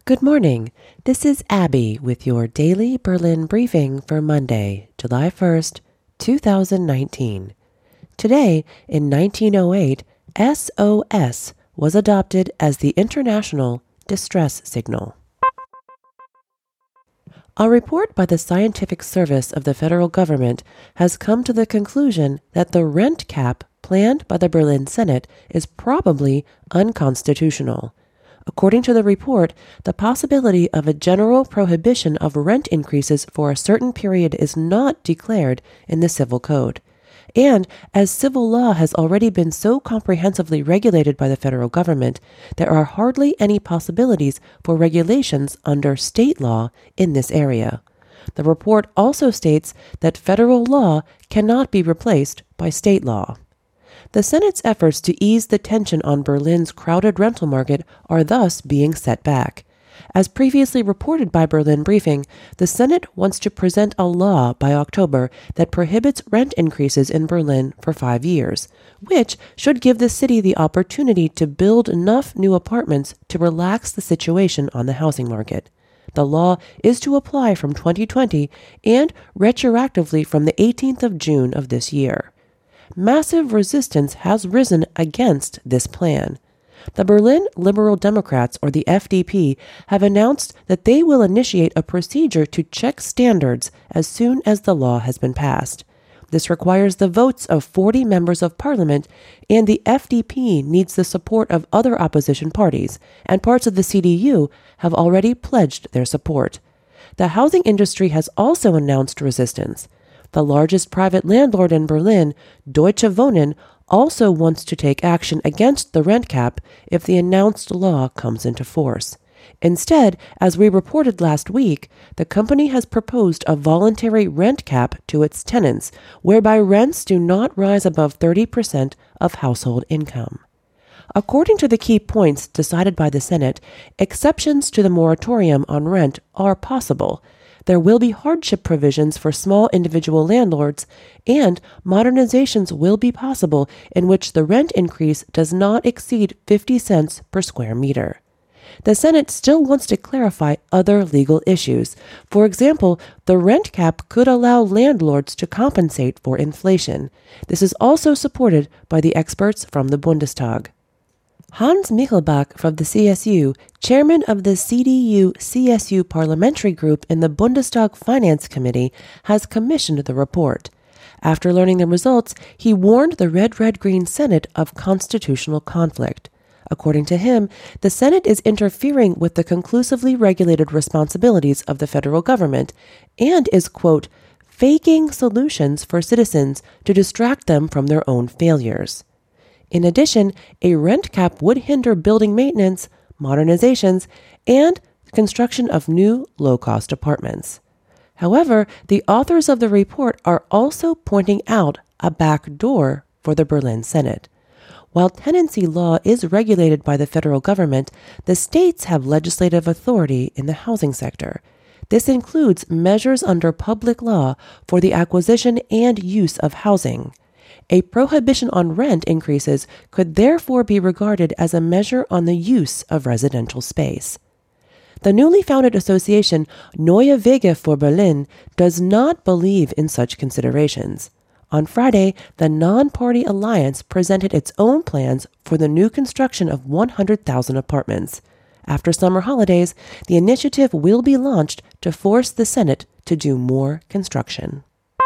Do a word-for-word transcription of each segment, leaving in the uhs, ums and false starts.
Good morning. This is Abby with your daily Berlin briefing for Monday, July first, two thousand nineteen. Today, in nineteen oh eight, S O S was adopted as the international distress signal. A report by the Scientific Service of the federal government has come to the conclusion that the rent cap planned by the Berlin Senate is probably unconstitutional. According to the report, the possibility of a general prohibition of rent increases for a certain period is not declared in the Civil Code. And as civil law has already been so comprehensively regulated by the federal government, there are hardly any possibilities for regulations under state law in this area. The report also states that federal law cannot be replaced by state law. The Senate's efforts to ease the tension on Berlin's crowded rental market are thus being set back. As previously reported by Berlin Briefing, the Senate wants to present a law by October that prohibits rent increases in Berlin for five years, which should give the city the opportunity to build enough new apartments to relax the situation on the housing market. The law is to apply from twenty twenty and retroactively from the eighteenth of June of this year. Massive resistance has risen against this plan. The Berlin Liberal Democrats, or the F D P, have announced that they will initiate a procedure to check standards as soon as the law has been passed. This requires the votes of forty members of parliament, and the F D P needs the support of other opposition parties, and parts of the C D U have already pledged their support. The housing industry has also announced resistance. The largest private landlord in Berlin, Deutsche Wohnen, also wants to take action against the rent cap if the announced law comes into force. Instead, as we reported last week, the company has proposed a voluntary rent cap to its tenants, whereby rents do not rise above thirty percent of household income. According to the key points decided by the Senate, exceptions to the moratorium on rent are possible. There will be hardship provisions for small individual landlords, and modernizations will be possible in which the rent increase does not exceed fifty cents per square meter. The Senate still wants to clarify other legal issues. For example, the rent cap could allow landlords to compensate for inflation. This is also supported by the experts from the Bundestag. Hans Michelbach from the C S U, chairman of the C D U-C S U parliamentary group in the Bundestag Finance Committee, has commissioned the report. After learning the results, he warned the Red-Red-Green Senate of constitutional conflict. According to him, the Senate is interfering with the conclusively regulated responsibilities of the federal government and is, quote, faking solutions for citizens to distract them from their own failures. In addition, a rent cap would hinder building maintenance, modernizations, and construction of new low-cost apartments. However, the authors of the report are also pointing out a back door for the Berlin Senate. While tenancy law is regulated by the federal government, the states have legislative authority in the housing sector. This includes measures under public law for the acquisition and use of housing. A prohibition on rent increases could therefore be regarded as a measure on the use of residential space. The newly founded association Neue Wege für Berlin does not believe in such considerations. On Friday, the non-party alliance presented its own plans for the new construction of one hundred thousand apartments. After summer holidays, the initiative will be launched to force the Senate to do more construction.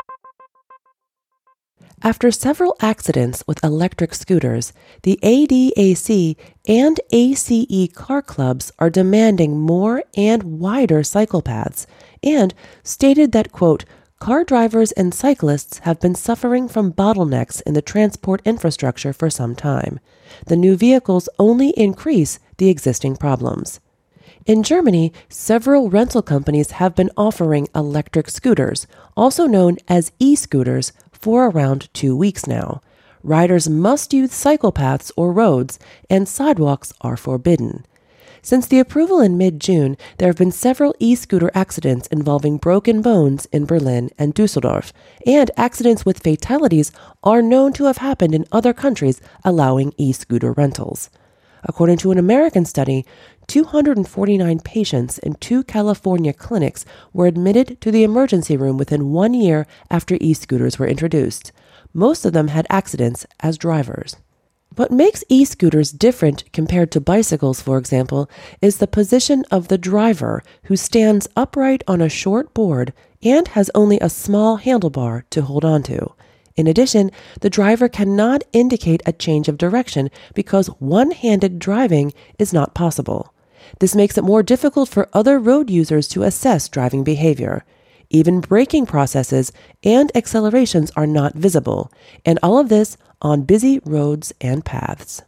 After several accidents with electric scooters, the A D A C and A C E car clubs are demanding more and wider cycle paths and stated that, quote, car drivers and cyclists have been suffering from bottlenecks in the transport infrastructure for some time. The new vehicles only increase the existing problems. In Germany, several rental companies have been offering electric scooters, also known as e-scooters, for around two weeks now. Riders must use cycle paths or roads, and sidewalks are forbidden. Since the approval in mid-June, there have been several e-scooter accidents involving broken bones in Berlin and Dusseldorf, and accidents with fatalities are known to have happened in other countries allowing e-scooter rentals. According to an American study, two hundred forty-nine patients in two California clinics were admitted to the emergency room within one year after e-scooters were introduced. Most of them had accidents as drivers. What makes e-scooters different compared to bicycles, for example, is the position of the driver, who stands upright on a short board and has only a small handlebar to hold onto. In addition, the driver cannot indicate a change of direction because one-handed driving is not possible. This makes it more difficult for other road users to assess driving behavior. Even braking processes and accelerations are not visible, and all of this on busy roads and paths.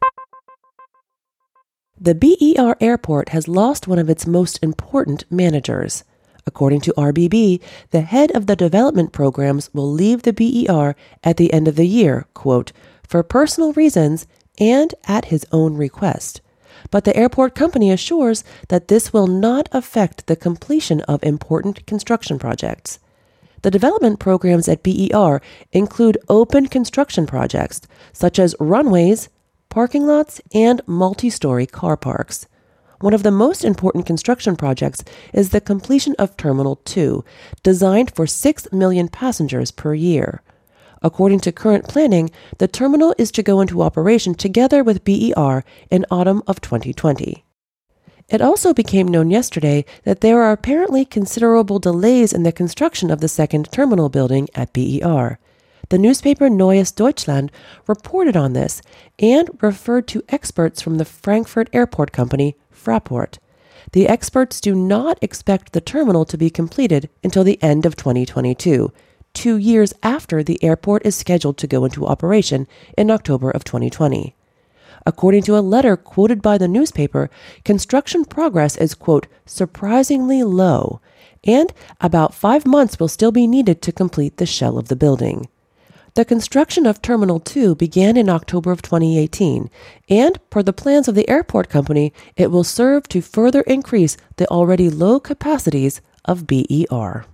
The B E R airport has lost one of its most important managers. According to R B B, the head of the development programs will leave the B E R at the end of the year, quote, for personal reasons and at his own request. But the airport company assures that this will not affect the completion of important construction projects. The development programs at B E R include open construction projects, such as runways, parking lots, and multi-story car parks. One of the most important construction projects is the completion of Terminal two, designed for six million passengers per year. According to current planning, the terminal is to go into operation together with B E R in autumn of twenty twenty. It also became known yesterday that there are apparently considerable delays in the construction of the second terminal building at B E R. The newspaper Neues Deutschland reported on this and referred to experts from the Frankfurt airport company, Fraport. The experts do not expect the terminal to be completed until the end of twenty twenty-two, two years after the airport is scheduled to go into operation in October of twenty twenty. According to a letter quoted by the newspaper, construction progress is, quote, surprisingly low, and about five months will still be needed to complete the shell of the building. The construction of Terminal two began in October of twenty eighteen, and per the plans of the airport company, it will serve to further increase the already low capacities of B E R.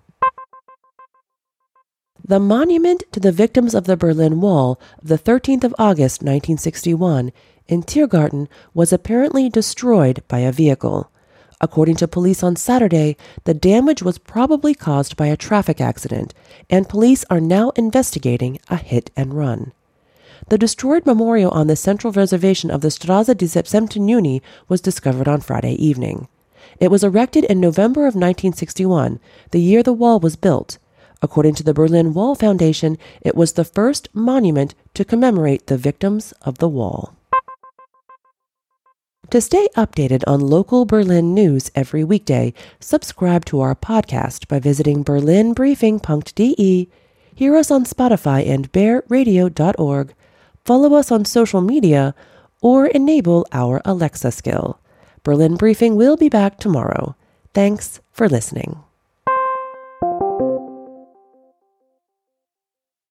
The monument to the victims of the Berlin Wall of the thirteenth of August nineteen sixty-one in Tiergarten was apparently destroyed by a vehicle. According to police on Saturday, the damage was probably caused by a traffic accident, and police are now investigating a hit and run. The destroyed memorial on the central reservation of the Straße des siebzehnten Juni was discovered on Friday evening. It was erected in November of nineteen sixty-one, the year the wall was built. According to the Berlin Wall Foundation, it was the first monument to commemorate the victims of the wall. To stay updated on local Berlin news every weekday, subscribe to our podcast by visiting berlin briefing dot d e, hear us on Spotify and bear radio dot org, follow us on social media, or enable our Alexa skill. Berlin Briefing will be back tomorrow. Thanks for listening.